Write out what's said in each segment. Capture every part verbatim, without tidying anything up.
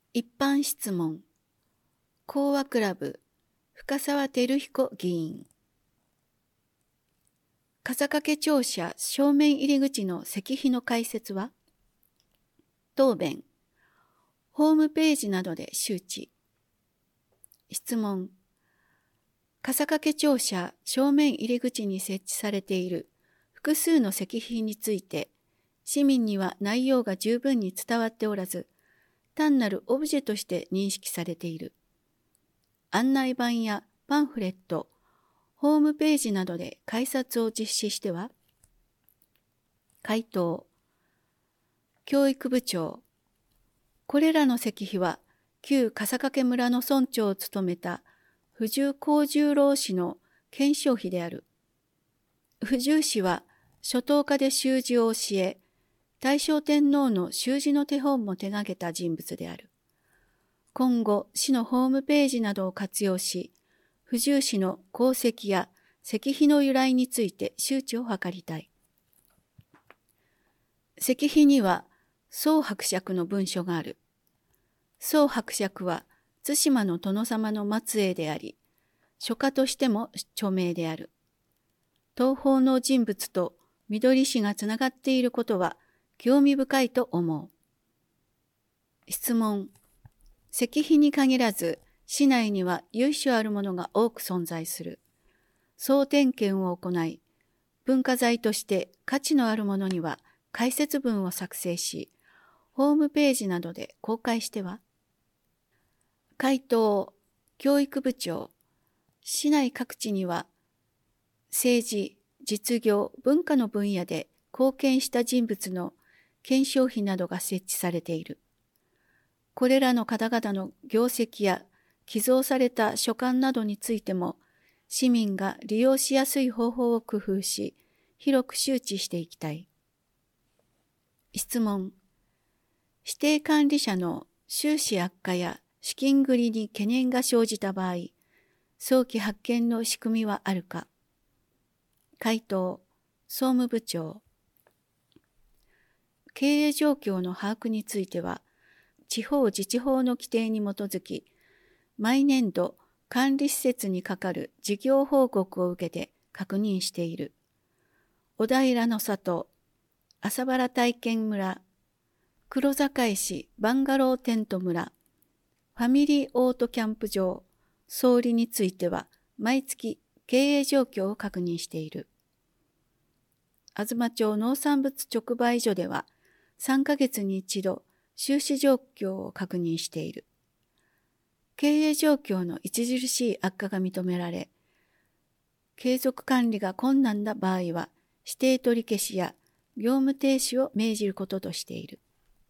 一般質問。講和クラブ、深沢照彦議員。笠掛庁舎正面入り口の石碑の解説は？答弁。ホームページなどで周知。質問。笠掛庁舎正面入り口に設置されている複数の石碑について、市民には内容が十分に伝わっておらず、単なるオブジェとして認識されている。案内板やパンフレット、ホームページなどで改札を実施しては？回答。教育部長。これらの石碑は旧笠掛村の村長を務めた藤幸十郎氏の顕彰碑である。藤氏は初等科で習字を教え、大正天皇の習字の手本も手がけた人物である。今後、市のホームページなどを活用し、藤氏の功績や石碑の由来について周知を図りたい。石碑には宋伯爵の文書がある。宋伯爵は対馬の殿様の末裔であり、書家としても著名である。東方の人物と緑氏がつながっていることは興味深いと思う。質問。石碑に限らず、市内には由緒あるものが多く存在する。総点検を行い、文化財として価値のあるものには解説文を作成し、ホームページなどで公開しては？回答。教育部長。市内各地には、政治、実業、文化の分野で貢献した人物の顕彰碑などが設置されている。これらの方々の業績や寄贈された書簡などについても、市民が利用しやすい方法を工夫し、広く周知していきたい。質問。指定管理者の収支悪化や資金繰りに懸念が生じた場合、早期発見の仕組みはあるか？回答。総務部長。経営状況の把握については、地方自治法の規定に基づき、毎年度管理施設にかかる事業報告を受けて確認している。小平の里、朝原体験村、黒坂市バンガローテント村、ファミリーオートキャンプ場、総理については毎月経営状況を確認している。東町農産物直売所ではさんかげつに一度収支状況を確認している。経営状況の著しい悪化が認められ、継続管理が困難な場合は指定取り消しや業務停止を命じることとしている。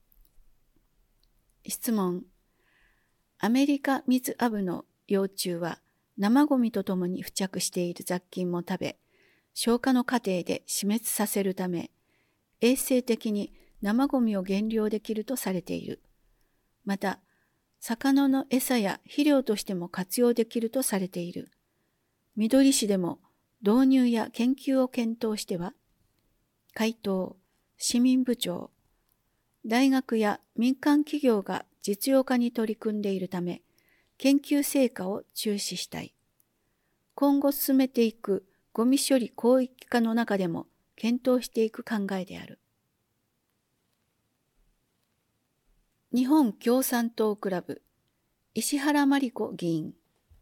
質問。アメリカミズアブの幼虫は生ゴミとともに付着している雑菌も食べ、消化の過程で死滅させるため、衛生的に生ゴミを減量できるとされている。また、魚の餌や肥料としても活用できるとされている。緑市でも導入や研究を検討しては？回答。市民部長。大学や民間企業が実用化に取り組んでいるため、研究成果を注視したい。今後進めていくゴミ処理広域化の中でも検討していく考えである。日本共産党クラブ、石原真理子議員。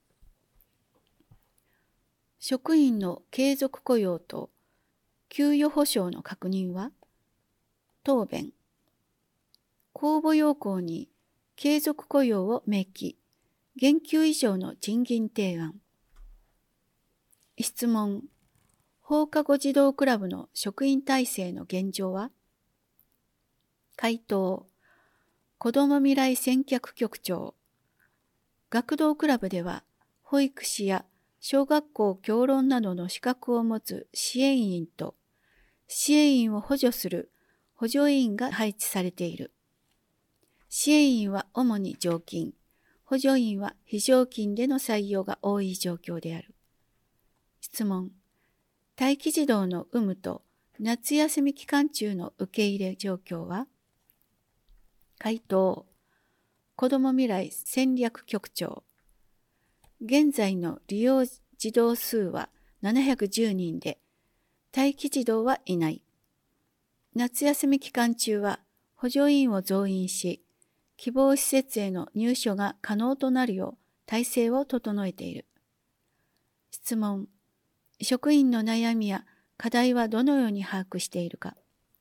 職員の継続雇用と給与保障の確認は？答弁。公募要項に継続雇用を明記、減給以上の賃金提案。質問。放課後児童クラブの職員体制の現状は？回答。子ども未来先客局長。学童クラブでは、保育士や小学校教論などの資格を持つ支援員と、支援員を補助する補助員が配置されている。支援員は主に常勤、補助員は非常勤での採用が多い状況である。質問。待機児童の有無と夏休み期間中の受け入れ状況は？回答。 子ども未来戦略局長。現在の利用児童数はななひゃくじゅうにんで、待機児童はいない。夏休み期間中は補助員を増員し、希望施設への入所が可能となるよう体制を整えている。質問。職員の悩みや課題はどのように把握しているか。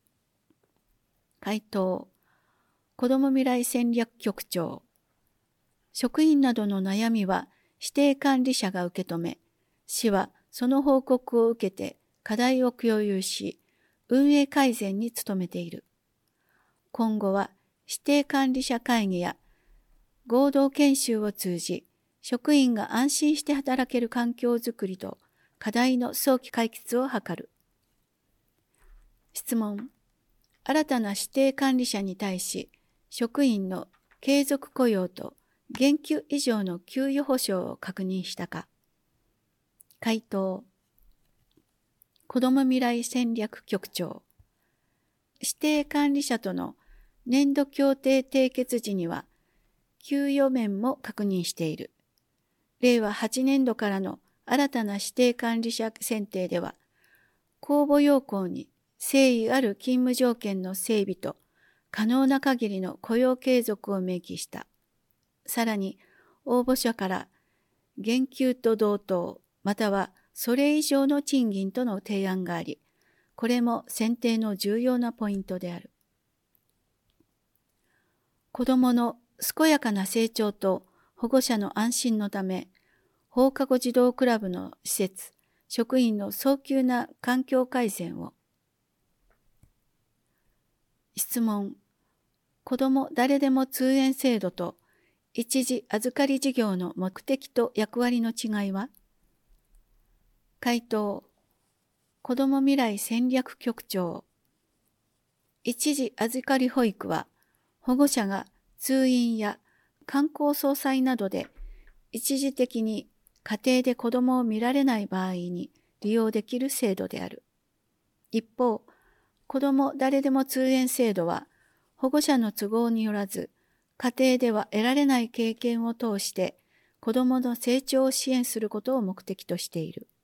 回答。子ども未来戦略局長。職員などの悩みは指定管理者が受け止め、市はその報告を受けて課題を共有し、運営改善に努めている。今後は指定管理者会議や合同研修を通じ、職員が安心して働ける環境づくりと課題の早期解決を図る。質問。新たな指定管理者に対し、職員の継続雇用と減給以上の給与保障を確認したか。回答。子ども未来戦略局長。指定管理者との年度協定締結時には、給与面も確認している。れいわはちねんどからの新たな指定管理者選定では、公募要項に誠意ある勤務条件の整備と可能な限りの雇用継続を明記した。さらに、応募者から減給と同等、またはそれ以上の賃金との提案があり、これも選定の重要なポイントである。子どもの健やかな成長と保護者の安心のため、放課後児童クラブの施設、職員の早急な環境改善を。質問。子ども誰でも通園制度と一時預かり事業の目的と役割の違いは。回答。子ども未来戦略局長。一時預かり保育は、保護者が通院や観光総裁などで一時的に家庭で子どもを見られない場合に利用できる制度である。一方、子ども誰でも通園制度は、保護者の都合によらず、家庭では得られない経験を通して子どもの成長を支援することを目的としている。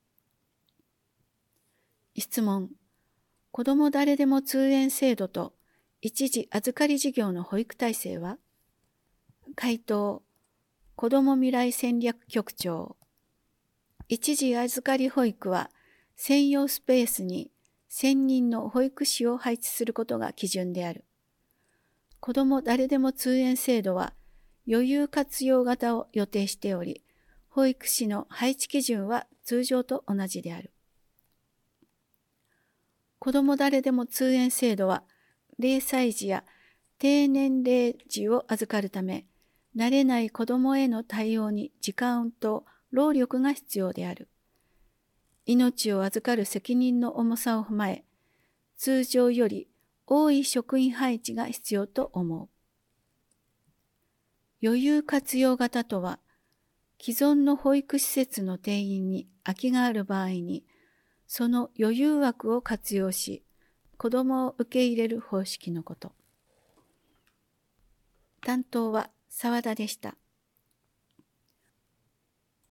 質問。子ども誰でも通園制度と一時預かり事業の保育体制は。回答。子ども未来戦略局長。一時預かり保育は専用スペースに専任の保育士を配置することが基準である。子ども誰でも通園制度は余裕活用型を予定しており、保育士の配置基準は通常と同じである。子ども誰でも通園制度は、れいさい児や低年齢児を預かるため、慣れない子どもへの対応に時間と労力が必要である。命を預かる責任の重さを踏まえ、通常より多い職員配置が必要と思う。余裕活用型とは、既存の保育施設の定員に空きがある場合に、その余裕枠を活用し、子どもを受け入れる方式のこと。担当は澤田でした。